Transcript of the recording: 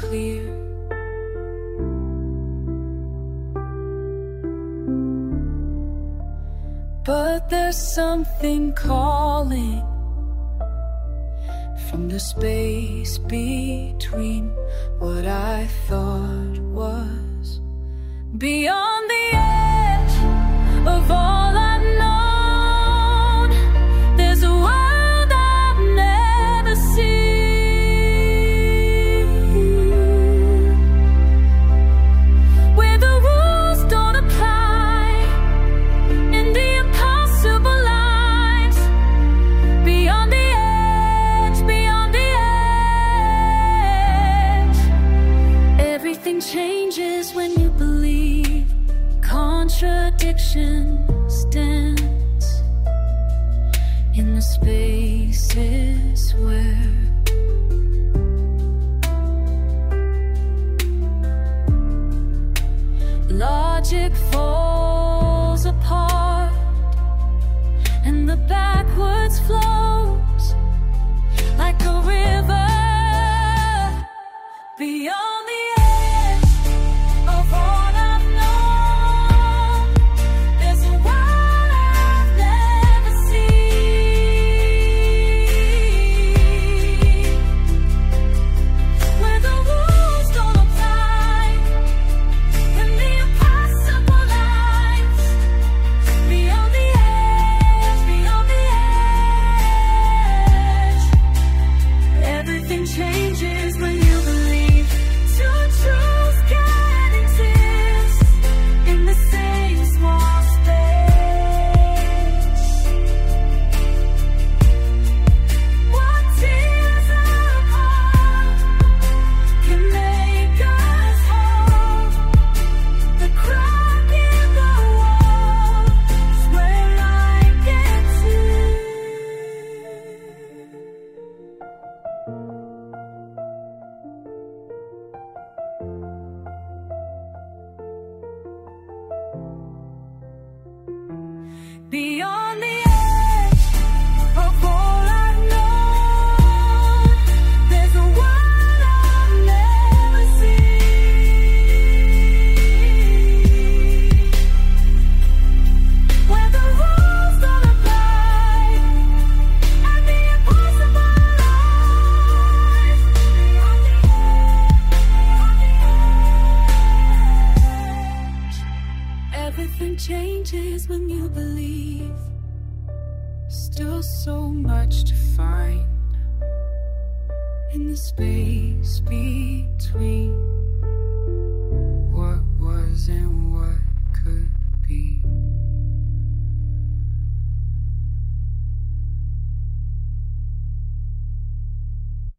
clear. But there's something calling from the space between what I thought was beyond the edge of all I've known. There's a world I've never seen, where the rules don't apply and the impossible lies beyond the edge, beyond the edge. Everything changes when you believe. Contradiction stands in the spaces where logic falls apart and the backwards flows like a river beyond the edge of all I've known. There's a world I've never seen, where the rules don't apply and the impossible lies beyond the edge, beyond the edge. Everything changes when you believe. Two truths can exist in the same small space. What tears apart can make us whole. The crack in the wall is where I get to. Beyond the edge of all I've known, there's a world I've never seen, where the rules don't apply and the impossible lies beyond the edge. Everything changes when you believe. Still so much to find in the space between.